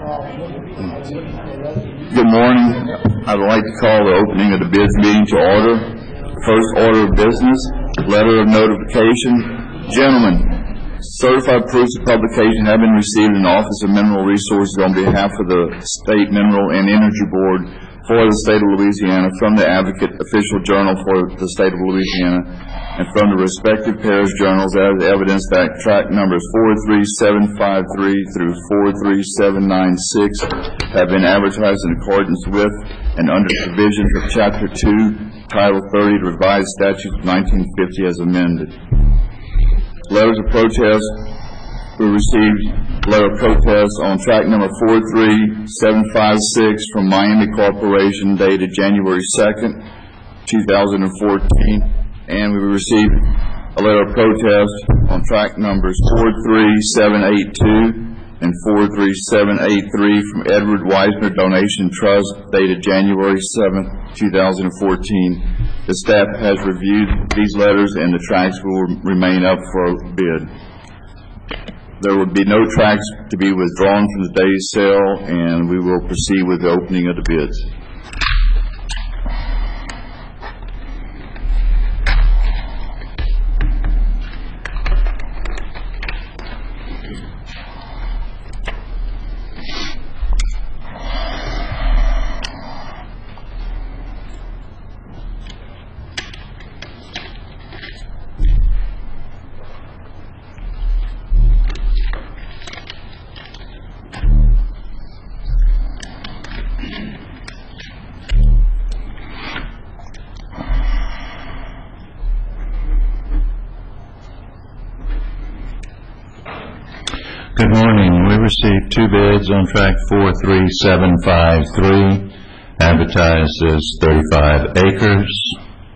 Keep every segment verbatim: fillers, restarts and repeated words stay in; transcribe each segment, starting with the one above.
Good morning. I would like to call the opening of the bids meeting to order. First order of business, letter of notification. Gentlemen, certified proofs of publication have been received in the Office of Mineral Resources on behalf of the State Mineral and Energy Board for the State of Louisiana, from the Advocate Official Journal for the State of Louisiana, and from the respective parish journals as evidence that track numbers four three seven five three through four three seven nine six have been advertised in accordance with and under provisions of Chapter two, Title thirty, Revised Statute of nineteen fifty as amended. Letters of protest. We received letter of protest on track number four three seven five six from Miami Corporation dated January second, two thousand fourteen, and we received a letter of protest on track numbers four three seven eight two and four three seven eight three from Edward Weisner Donation Trust dated January seventh, two thousand fourteen. The staff has reviewed these letters and the tracts will remain up for bid. There would be no tracts to be withdrawn from the day's sale, and we will proceed with the opening of the bids. Good morning. We received two bids on track four three seven five three, advertised as thirty-five acres.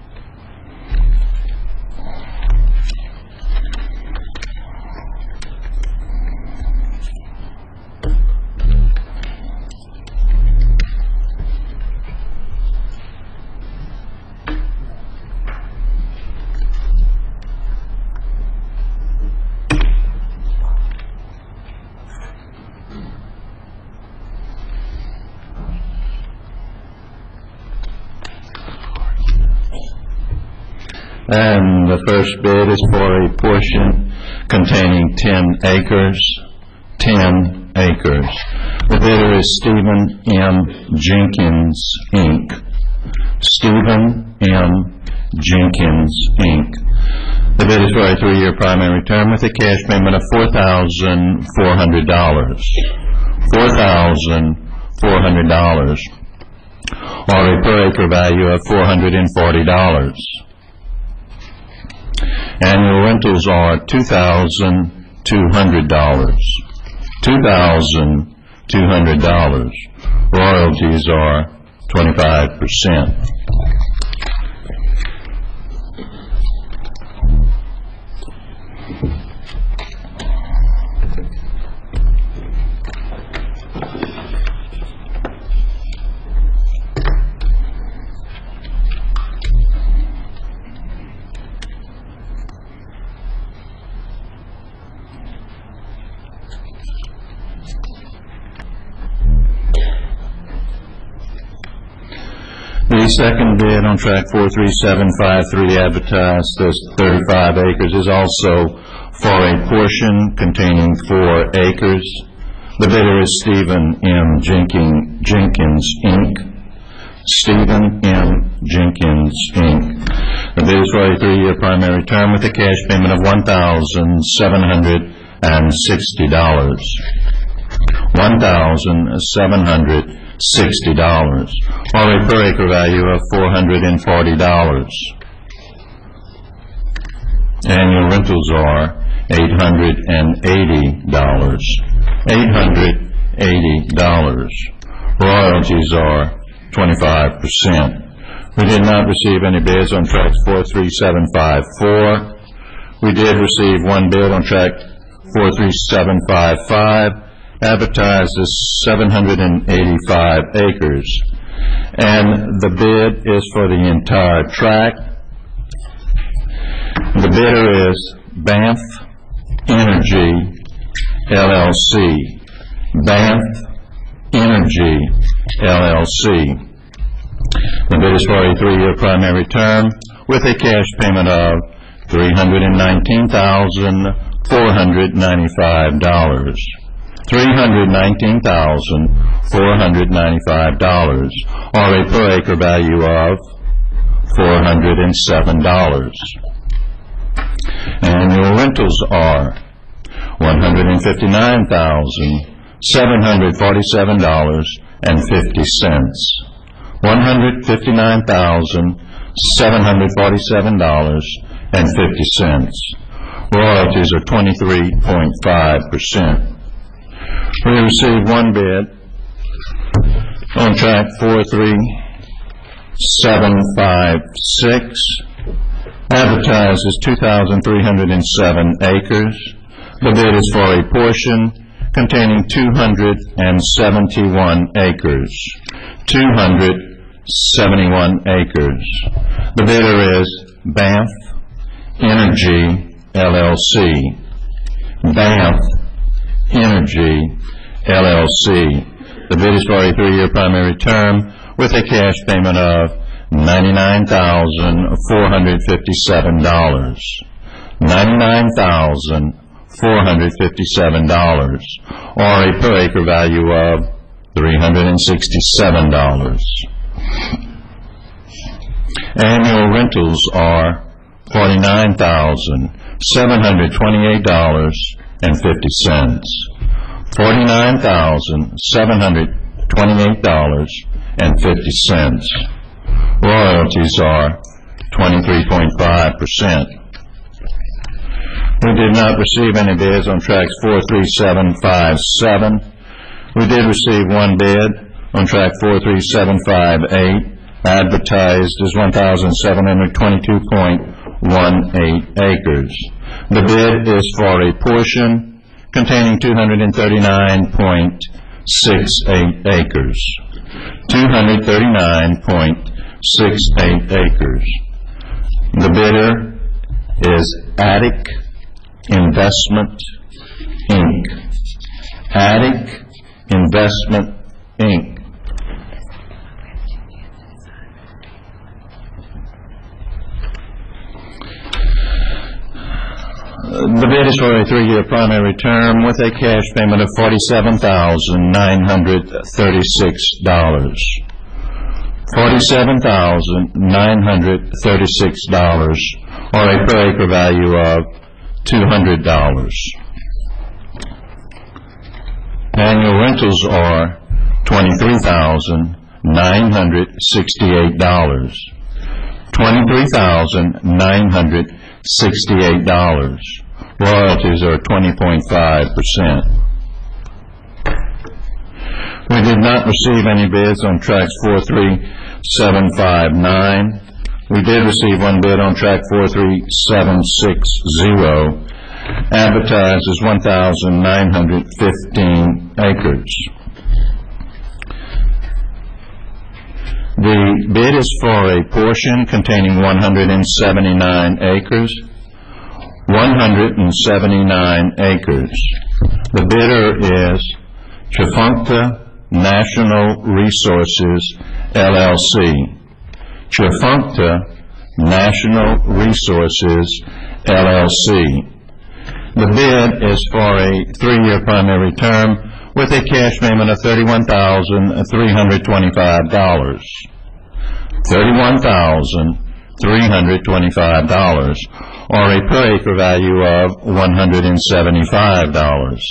And the first bid is for a portion containing ten acres. ten acres. The bidder is Stephen M. Jenkins, Incorporated. Stephen M. Jenkins, Incorporated. The bid is for a three-year primary term with a cash payment of four thousand four hundred dollars. four thousand four hundred dollars, or a per acre value of four hundred forty dollars. Annual rentals are two thousand two hundred dollars. two thousand two hundred dollars. Royalties are twenty-five percent. The second bid on track four three seven five three, advertised as thirty-five acres, is also for a portion containing four acres. The bidder is Stephen M. Jenkins, Jenkins Incorporated. Stephen M. Jenkins Incorporated. The bid is for a three-year primary term with a cash payment of one thousand seven hundred sixty dollars. one thousand seven hundred sixty dollars, or a per acre value of four hundred forty dollars. Annual rentals are eight hundred eighty dollars. eight hundred eighty dollars. Royalties are twenty-five percent. We did not receive any bids on tracks four three seven five four. We did receive one bid on track four three seven five five, advertised as seven hundred eighty-five acres, and the bid is for the entire tract. The bidder is Banff Energy L L C. Banff Energy, L L C. The bid is for a three-year primary term with a cash payment of three hundred nineteen thousand four hundred ninety-five dollars. three hundred nineteen thousand four hundred ninety-five dollars, or a per acre value of four hundred seven dollars. Annual rentals are one hundred fifty-nine thousand seven hundred forty-seven dollars and fifty cents. one hundred fifty-nine thousand seven hundred forty-seven dollars and fifty cents. Royalties are twenty-three point five percent. We received one bid on track four three seven five six. Advertised as two thousand three hundred seven acres. The bid is for a portion containing two hundred seventy-one acres. two hundred seventy-one acres. The bidder is Banff Energy, L L C. Banff Energy, L L C. The bid is for a three-year primary term with a cash payment of ninety-nine thousand four hundred fifty-seven dollars. ninety-nine thousand four hundred fifty-seven dollars, or a per acre value of three hundred sixty-seven dollars. Annual rentals are forty-nine thousand seven hundred twenty-eight dollars and fifty cents. forty-nine thousand seven hundred twenty-eight dollars and fifty cents. Royalties are twenty-three point five percent. We did not receive any bids on tracks four three seven five seven. We did receive one bid on track four three seven five eight, advertised as one thousand seven hundred twenty-two point one eight acres. The bid is for a portion containing two hundred thirty-nine point six eight acres. two hundred thirty-nine point six eight acres. The bidder is Attic Investment, Incorporated. Attic Investment, Incorporated. The bid is for a three-year primary term with a cash payment of forty-seven thousand nine hundred thirty-six dollars. forty-seven thousand nine hundred thirty-six dollars, or a per acre value of two hundred dollars. Annual rentals are twenty-three thousand nine hundred sixty-eight dollars. twenty-three thousand nine hundred sixty-eight dollars. Royalties are twenty point five percent. We did not receive any bids on tracks four three seven five nine. We did receive one bid on track four three seven six zero, advertised as one thousand nine hundred fifteen acres. The bid is for a portion containing one hundred seventy-nine acres. one hundred seventy-nine acres. The bidder is Tchefuncte National Resources, L L C. Tchefuncte National Resources, L L C. The bid is for a three-year primary term with a cash payment of thirty-one thousand three hundred twenty-five dollars. thirty-one thousand three hundred twenty-five dollars, or a per acre value of one hundred seventy-five dollars.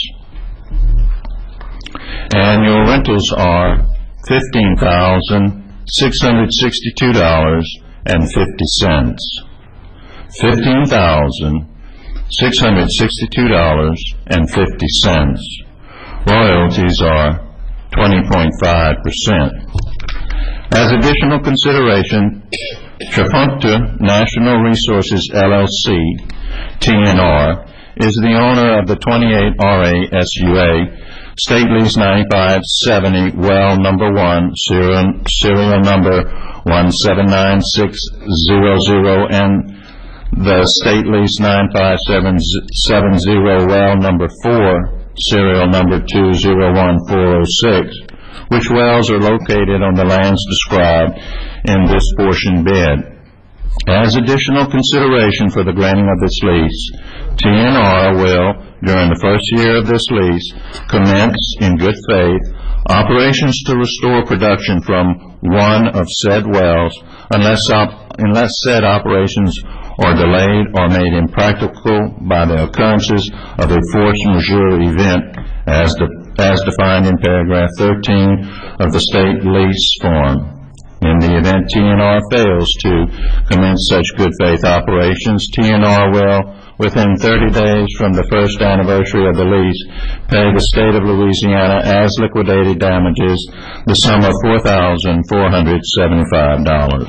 Annual rentals are fifteen thousand six hundred sixty-two dollars and fifty cents. fifteen thousand six hundred sixty-two dollars and fifty cents. Royalties are twenty point five percent. As additional consideration, Tchefuncte National Resources, L L C, T N R, is the owner of the twenty-eight R A S U A, State Lease ninety-five seventy, well number one, serial, serial number one seven nine six zero zero, and the State Lease nine five seven seven zero, well number four, serial number two zero one four zero six, which wells are located on the lands described in this portion bid. As additional consideration for the granting of this lease, T N R will, during the first year of this lease, commence in good faith operations to restore production from one of said wells unless, op unless said operations are delayed or made impractical by the occurrences of a force majeure event as, de as defined in paragraph thirteen of the state lease form. In the event T N R fails to commence such good faith operations, T N R will, within thirty days from the first anniversary of the lease, pay the state of Louisiana as liquidated damages the sum of four thousand four hundred seventy-five dollars.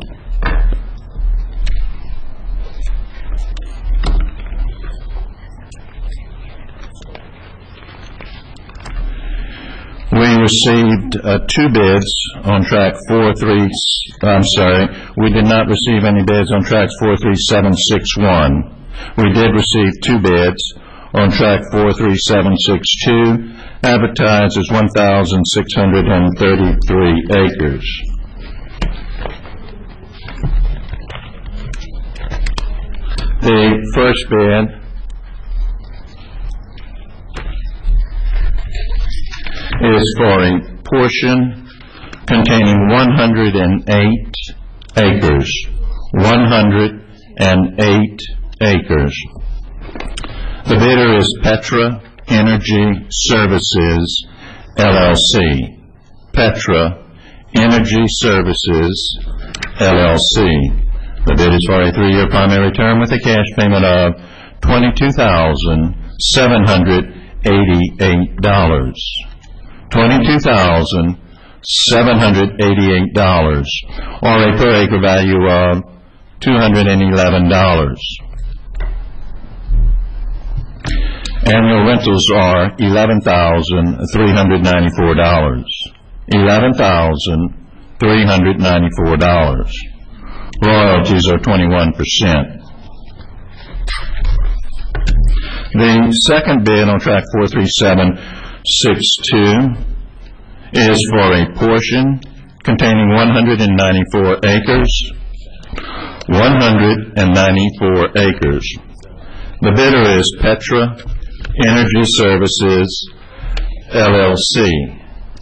We received uh, two bids on track four three, I'm sorry, we did not receive any bids on tracks four three seven six one. We did receive two bids on track four three seven six two, advertised as one thousand six hundred thirty-three acres. The first bid is for a portion containing one hundred eight acres. one hundred eight acres. The bidder is Petra Energy Services, L L C. Petra Energy Services, L L C. The bid is for a three-year primary term with a cash payment of twenty-two thousand seven hundred eighty-eight dollars. twenty-two thousand seven hundred eighty-eight dollars, or a per acre value of two hundred eleven dollars. Annual rentals are eleven thousand three hundred ninety-four dollars. eleven thousand three hundred ninety-four dollars. Royalties are twenty-one percent. The second bid on track four three seven six two is for a portion containing one hundred ninety-four acres. one hundred ninety-four acres. The bidder is Petra Energy Services, L L C.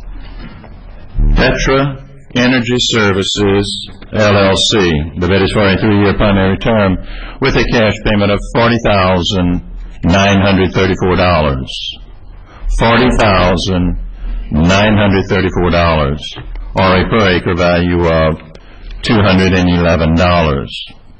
Petra Energy Services, L L C. The bid is for a three-year primary term with a cash payment of forty thousand nine hundred thirty-four dollars. forty thousand nine hundred thirty-four dollars, or a per acre value of two hundred eleven dollars.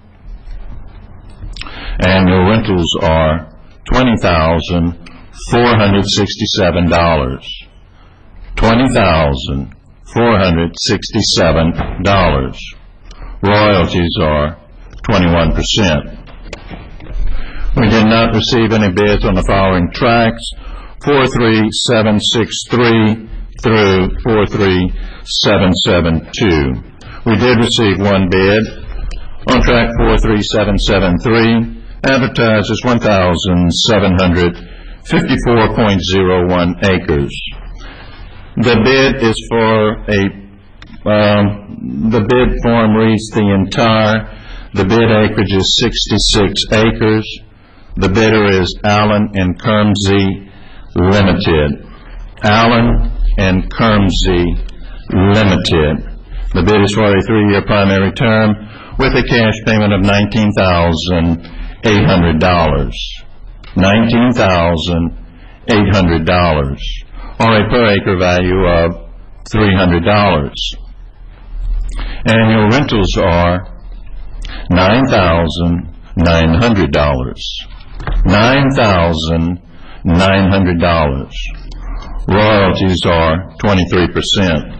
Annual rentals are twenty thousand four hundred sixty-seven dollars. twenty thousand four hundred sixty-seven dollars. Royalties are twenty-one percent. We did not receive any bids on the following tracks: four three seven six three through four three seven seven two. We did receive one bid on track four three seven seven three, advertised as one thousand seven hundred fifty-four point zero one acres. The bid is for a, um, the bid form reads the entire, the bid acreage is sixty-six acres. The bidder is Allen and Kermsey Limited. Allen and Kermsey Limited. The bid is for a three-year primary term with a cash payment of nineteen thousand eight hundred dollars. nineteen thousand eight hundred dollars, or a per acre value of three hundred dollars. Annual rentals are nine thousand nine hundred dollars. nine thousand nine hundred dollars. Royalties are twenty-three percent.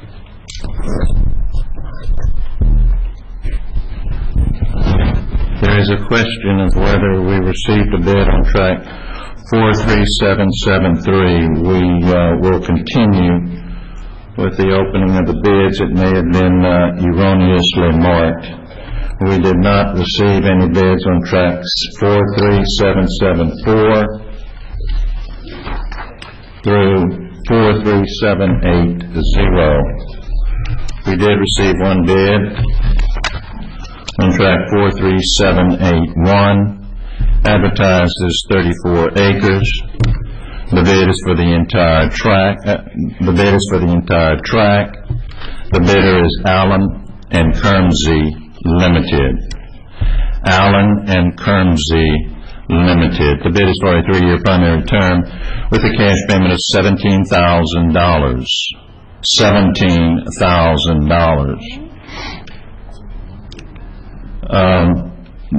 There There is a question of whether we received a bid on track four three seven seven three. We uh, will continue with the opening of the bids. It may have been uh, erroneously marked. We did not receive any bids on tracks four three seven seven four through four three seven eight zero. We did receive one bid on track four three seven eight one, advertised as thirty-four acres. The bid is for the entire track. Uh, the bid is for the entire track. The bidder is Allen and Kermsey Limited. Allen and Kermsey Limited. The bid is for a three-year primary term with a cash payment of seventeen thousand dollars. Seventeen thousand dollars. Um,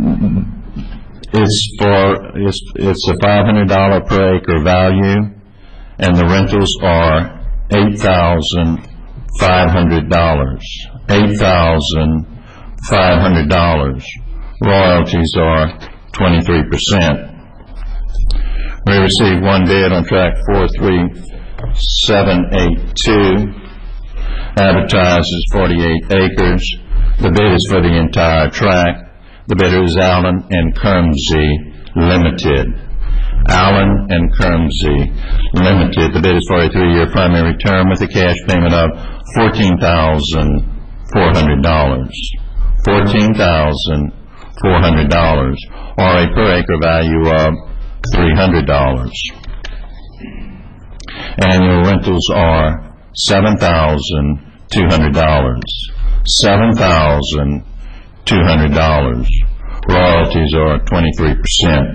it's for it's it's a five hundred dollar per acre value, and the rentals are eight thousand five hundred dollars. Eight thousand five hundred dollars. Royalties are twenty-three percent. We received one bid on track four three seven eight two, advertised as forty-eight acres. The bid is for the entire tract. The bidder is Allen and Kermsey Limited. Allen and Kermsey Limited. The bid is for a three-year primary term with a cash payment of fourteen thousand four hundred dollars. Fourteen thousand four hundred dollars, or a per acre value of three hundred dollars. Annual rentals are seven thousand two hundred dollars. Seven thousand two hundred dollars. Royalties are twenty-three percent.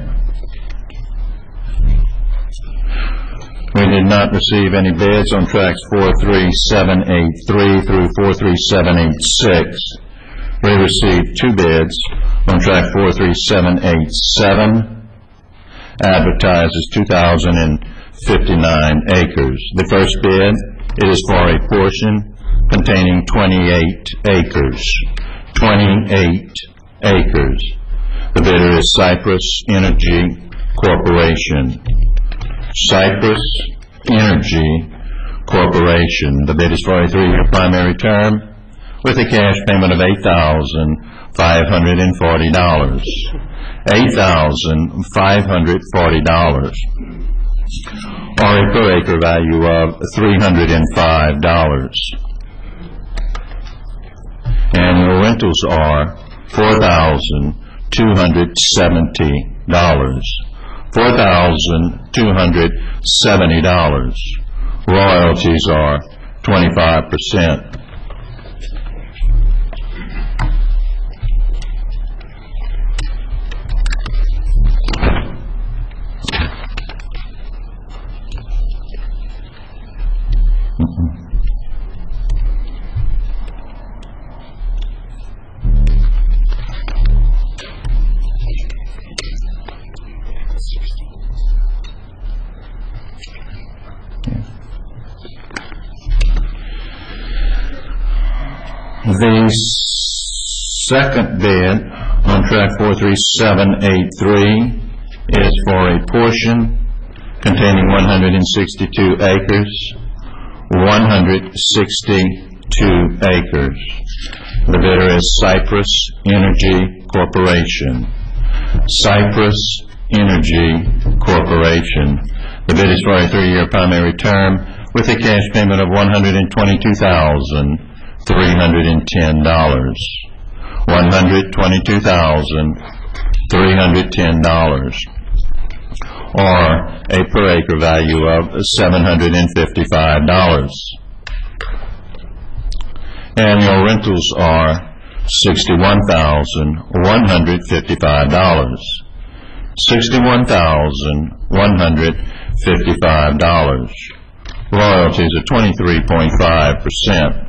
We did not receive any bids on tracks four three seven eight three through four three seven eight six. We received two bids on track four three seven eight seven, advertised as two thousand fifty-nine acres. The first bid, it is for a portion containing twenty-eight acres. twenty-eight acres. The bidder is Cypress Energy Corporation. Cypress Energy Corporation. The bid is for a three-year primary term with a cash payment of eight thousand five hundred forty dollars. eight thousand five hundred forty dollars. Or a per acre value of three hundred five dollars. Annual rentals are four thousand two hundred seventy dollars. four thousand two hundred seventy dollars. Royalties are twenty-five percent. The second bid on track four three seven eight three is for a portion containing one hundred sixty-two acres. one hundred sixty-two acres. The bidder is Cypress Energy Corporation. Cypress Energy Corporation. The bid is for a three-year primary term with a cash payment of one hundred twenty-two thousand three hundred ten dollars. one hundred twenty-two thousand three hundred ten dollars. Or a per acre value of seven hundred fifty-five dollars. Annual rentals are sixty-one thousand one hundred fifty-five dollars. sixty-one thousand one hundred fifty-five dollars. Royalties are twenty-three point five percent.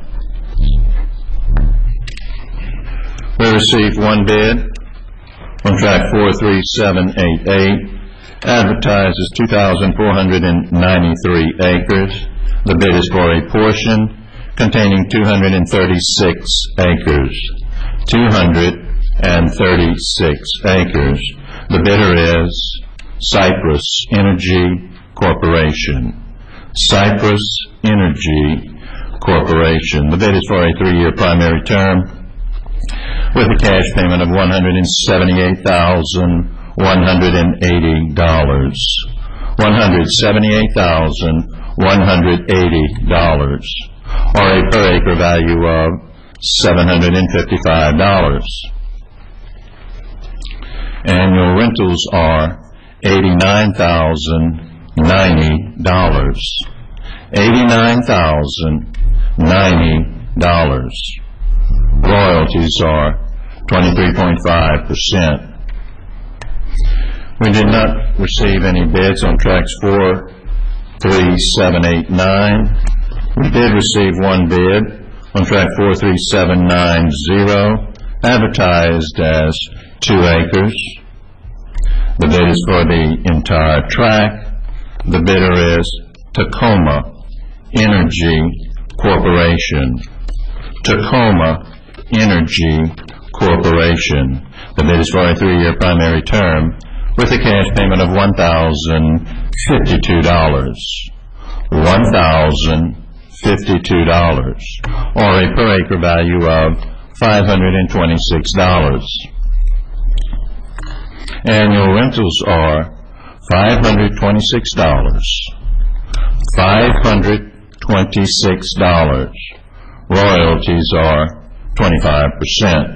We received one bid on track four three seven eight eight, advertised as two thousand four hundred ninety-three acres. The bid is for a portion containing two hundred thirty-six acres. two hundred thirty-six acres. The bidder is Cypress Energy Corporation. Cypress Energy Corporation. The bid is for a three-year primary term with a cash payment of one hundred seventy-eight thousand one hundred eighty dollars. one hundred seventy-eight thousand one hundred eighty dollars, or a per acre value of seven hundred fifty-five dollars. Annual rentals are eighty-nine thousand ninety dollars. eighty-nine thousand ninety dollars. Royalties are twenty-three point five percent. We did not receive any bids on tracks four, three, seven, eight, nine. We did receive one bid on track four three seven nine zero, advertised as two acres. The bid is for the entire track. The bidder is Tacoma Energy Corporation. Tacoma Energy Corporation. The bid is for a three-year primary term with a cash payment of one thousand fifty-two dollars. one thousand fifty-two dollars, or a per acre value of five hundred twenty-six dollars. Annual rentals are five hundred twenty-six dollars. five hundred twenty-six dollars. Royalties are twenty-five percent.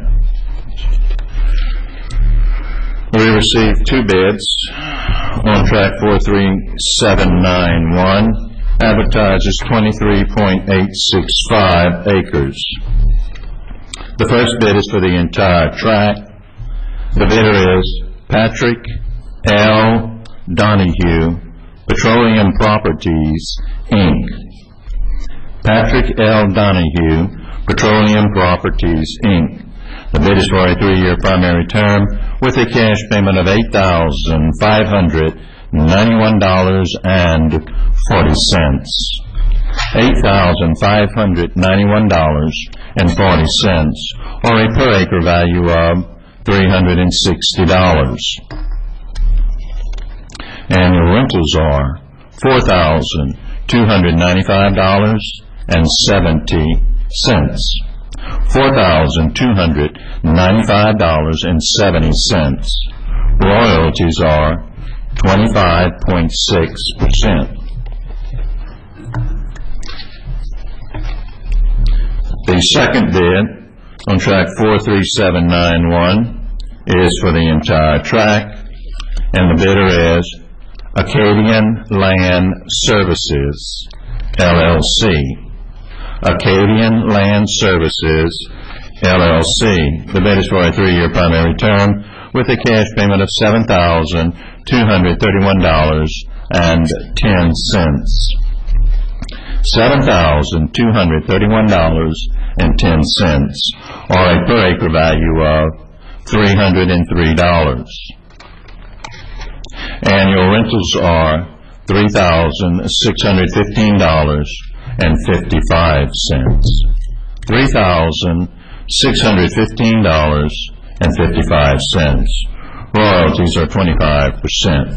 We received two bids on track four three seven nine one, advertised as twenty-three point eight six five acres. The first bid is for the entire track. The bidder is Patrick L. Donahue, Petroleum Properties, Incorporated. Patrick L. Donahue, Petroleum Properties, Incorporated. The bid is for a three-year primary term with a cash payment of eight thousand five hundred ninety-one dollars and forty cents. eight thousand five hundred ninety-one dollars and forty cents, or a per acre value of three hundred sixty dollars. Annual rentals are four thousand two hundred ninety-five dollars and seventy cents. four thousand two hundred ninety-five dollars and seventy cents. Royalties are twenty-five point six percent. The second bid on track four three seven nine one is for the entire track, and the bidder is Acadian Land Services, L L C. Acadian Land Services, L L C. The bid is for a three-year primary term with a cash payment of seven thousand two hundred thirty-one dollars and ten cents. seven thousand two hundred thirty-one dollars and ten cents, or a per acre value of three hundred three dollars. Annual rentals are three thousand six hundred fifteen dollars and fifty-five cents. three thousand six hundred fifteen dollars and fifty-five cents. Royalties are twenty-five percent.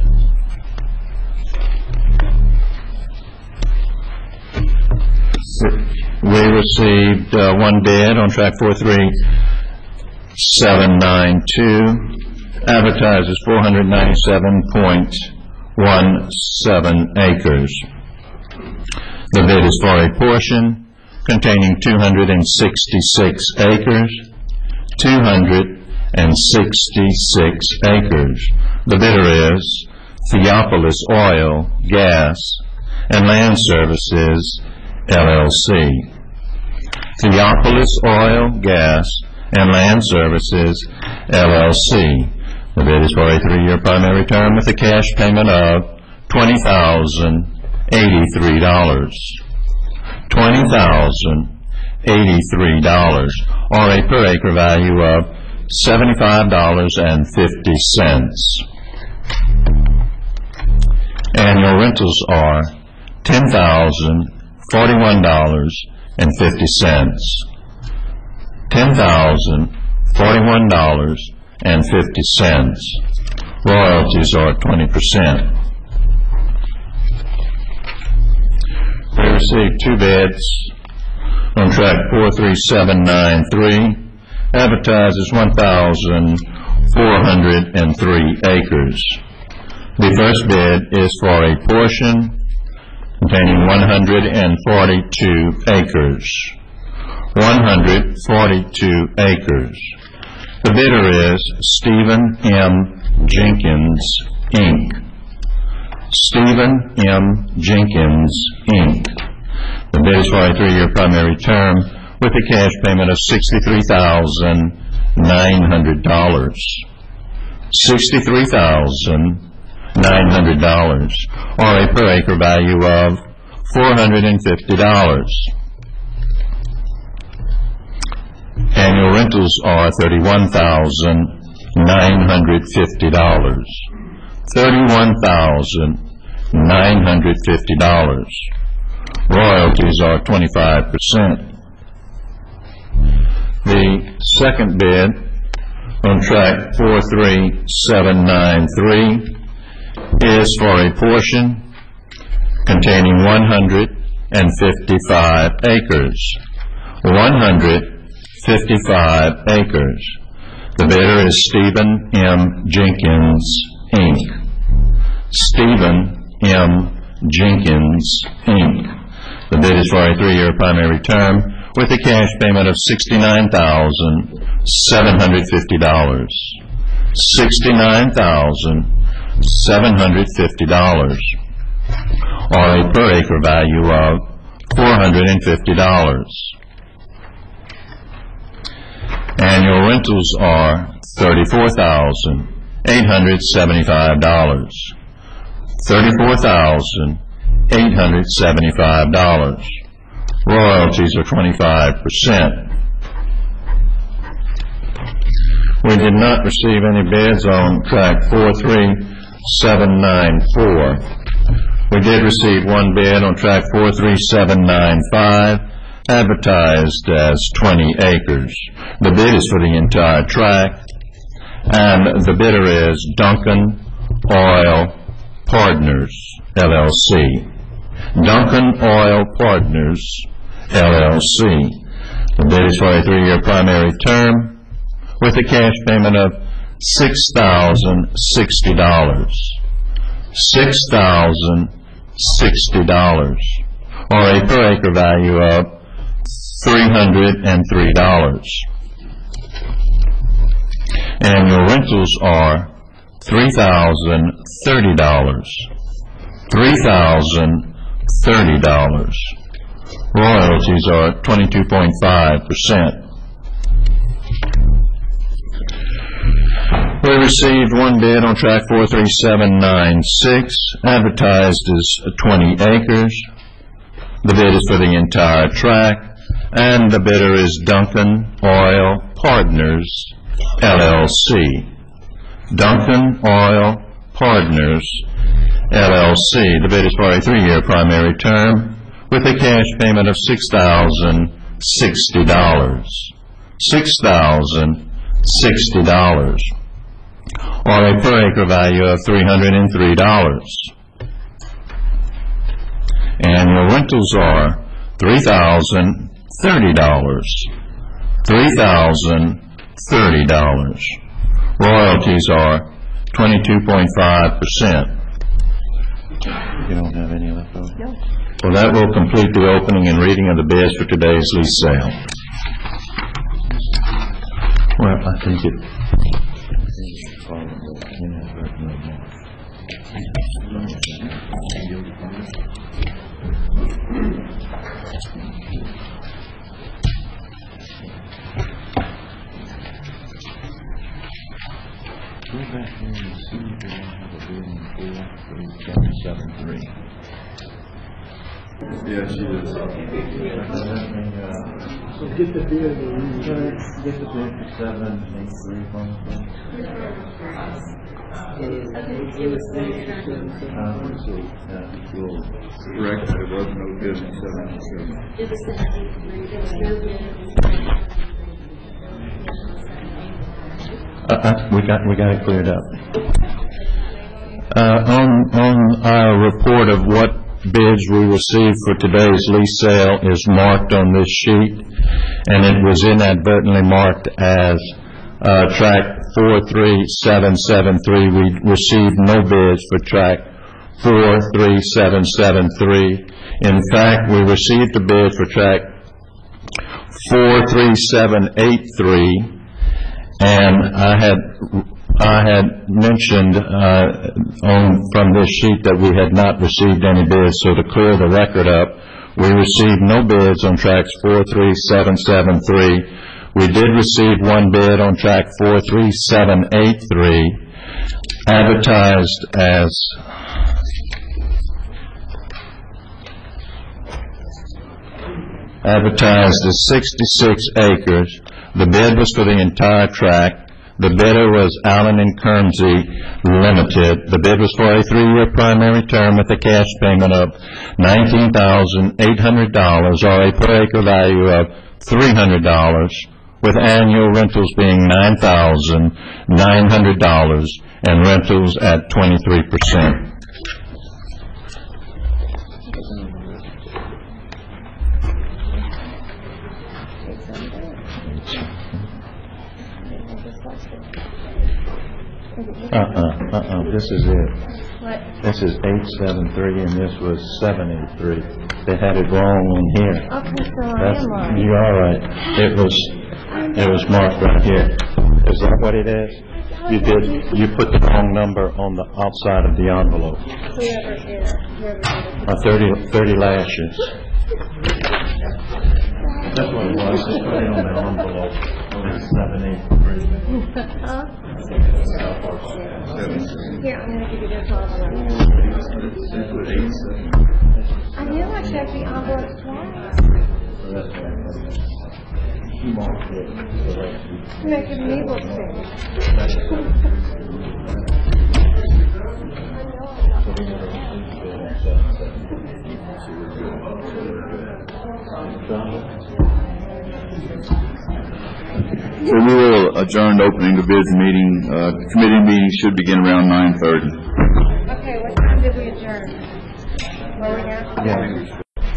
We received uh, one bid on track four three seven nine two, advertised as four hundred ninety-seven point one seven acres. The bid is for a portion containing two hundred sixty-six acres. two hundred sixty-six acres. The bidder is Theopolis Oil, Gas, and Land Services, L L C. Theopolis Oil, Gas, and Land Services, L L C. The bid is for a three-year primary term with a cash payment of twenty thousand eighty-three dollars. twenty thousand eighty-three dollars, or a per acre value of seventy-five dollars and fifty cents. Annual rentals are ten thousand forty-one dollars and fifty cents. ten thousand forty-one dollars and fifty cents. Royalties are twenty percent. We received two bids on track four three seven nine three, advertised as one thousand four hundred three acres. The first bid is for a portion containing one hundred forty-two acres. one hundred forty-two acres. The bidder is Stephen M. Jenkins, Incorporated. Stephen M. Jenkins, Incorporated. The bid is for a three-year primary term with a cash payment of sixty-three thousand nine hundred dollars. sixty-three thousand nine hundred dollars, or a per acre value of four hundred fifty dollars. Annual rentals are thirty-one thousand nine hundred fifty dollars. thirty-one thousand nine hundred fifty dollars. Royalties are twenty-five percent. The second bid on track four three seven nine three is for a portion containing one hundred fifty-five acres. one hundred fifty-five acres. The bidder is Stephen M. Jenkins, Incorporated. Stephen M. Jenkins, Incorporated. The bid is for a three-year primary term with a cash payment of sixty-nine thousand seven hundred fifty dollars. sixty-nine thousand seven hundred fifty dollars, or a per acre value of four hundred fifty dollars. Annual rentals are thirty-four thousand eight hundred seventy-five dollars. thirty-four thousand eight hundred seventy-five dollars. Royalties are twenty-five percent. We did not receive any bids on track four three seven nine four. We did receive one bid on track four three seven nine five, advertised as twenty acres. The bid is for the entire tract, and the bidder is Duncan Oil Partners, L L C. Duncan Oil Partners, L L C. The bid is for a three-year primary term with a cash payment of six thousand sixty dollars. six thousand sixty dollars, or a per acre value of three hundred three dollars. Annual rentals are three thousand thirty dollars. three thousand thirty dollars. Royalties are twenty-two point five percent. We received one bid on track four three seven nine six, advertised as twenty acres. The bid is for the entire tract, and the bidder is Duncan Oil Partners, L L C. Duncan Oil Partners, L L C. The bid is for a three-year primary term with a cash payment of six thousand sixty dollars. six thousand sixty dollars, or a per acre value of three hundred three dollars. Annual rentals are three thousand thirty dollars. three thousand thirty dollars. Royalties are twenty-two point five percent. You don't have any left over? No. Well, that will complete the opening and reading of the bids for today's lease sale. Well, I think it... Go back here and see if they have a bid in four three seven seven three. Yeah, she is. So get the bid, get the bid for seven eight three from Correct, there was no bid in seven seven. It was seven eight three. There was no bid. Uh, uh, we got we got it cleared up. Uh, on on our report of what bids we received for today's lease sale is marked on this sheet, and it was inadvertently marked as uh, track four three seven seven three. We received no bids for track four three seven seven three. In fact, we received a bid for track four three seven eight three, and I had I had mentioned uh, on from this sheet that we had not received any bids. So to clear the record up, we received no bids on tracks four three seven seven three. We did receive one bid on track four three seven eight three, advertised as advertised as sixty-six acres. The bid was for the entire tract. The bidder was Allen and Kermsey Limited. The bid was for a three-year primary term with a cash payment of nineteen thousand eight hundred dollars, or a per acre value of three hundred dollars, with annual rentals being nine thousand nine hundred dollars and rentals at twenty-three percent. Uh-uh, uh-uh, this is it. What? This is eight seven three and this was seven eight three. They had it wrong on here. Okay, so I That's, am right. you are right. It was, it was marked right here. Is that what it is? You did, you put the wrong number on the outside of the envelope. Whoever did it, whoever did it. Uh, thirty, thirty lashes. That's what it was. Just put it on the envelope. It's seven eight three. Huh? Here, I'm going to give you this envelope. I knew I checked the envelope twice. Making me look So we will adjourn the opening the bids meeting. Uh, the committee meeting should begin around nine thirty. Okay, what time did we adjourn? Were we here? Yeah.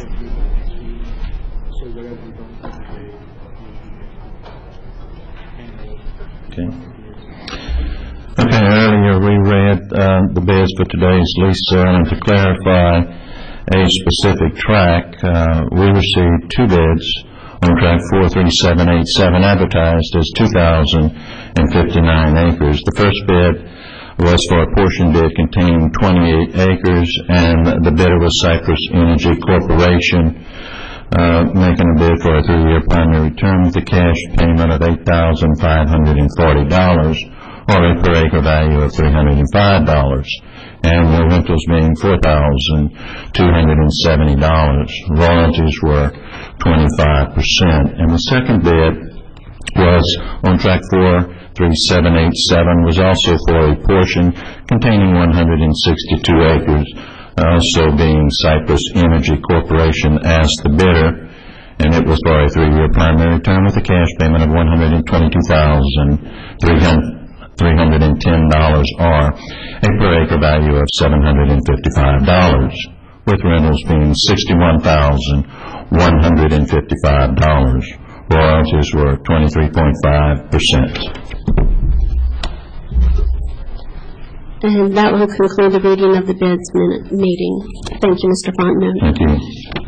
Okay. Okay, earlier we read uh, the bids for today's lease sale, and to clarify a specific track, uh, we received two bids on track four three seven eight seven, advertised as two thousand fifty-nine acres. The first bid was for a portion bid containing twenty-eight acres, and the bidder was Cypress Energy Corporation, uh, making a bid for a three-year primary term with a cash payment of eight thousand five hundred forty dollars, or a per acre value of three hundred five dollars, and the rentals being four thousand two hundred seventy dollars. Royalties were twenty-five percent. And the second bid was on track four three seven eight seven, was also for a portion containing one hundred sixty-two acres, also being Cypress Energy Corporation as the bidder, and it was for a three-year primary term with a cash payment of one hundred twenty-two thousand three hundred ten dollars, or a per acre value of seven hundred fifty-five dollars, with rentals being sixty-one thousand one hundred fifty-five dollars. Royalties were twenty-three point five percent. And that will conclude the reading of the bids minute meeting. Thank you, Mister Fontenot. Thank you.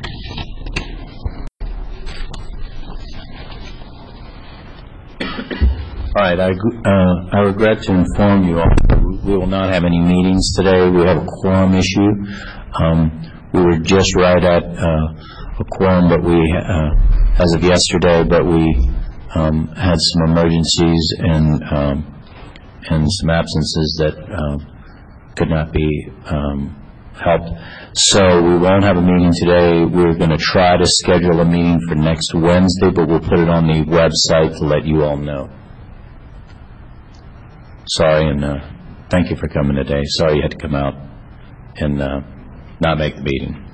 All right, I, uh, I regret to inform you all we will not have any meetings today. We have a quorum issue. Um, we were just right at uh, a quorum, but we, uh, as of yesterday, but we um, had some emergencies and um, and some absences that uh, could not be um, helped. So we won't have a meeting today. We're going to try to schedule a meeting for next Wednesday, but we'll put it on the website to let you all know. Sorry, and uh, thank you for coming today. Sorry you had to come out and uh, not make the meeting.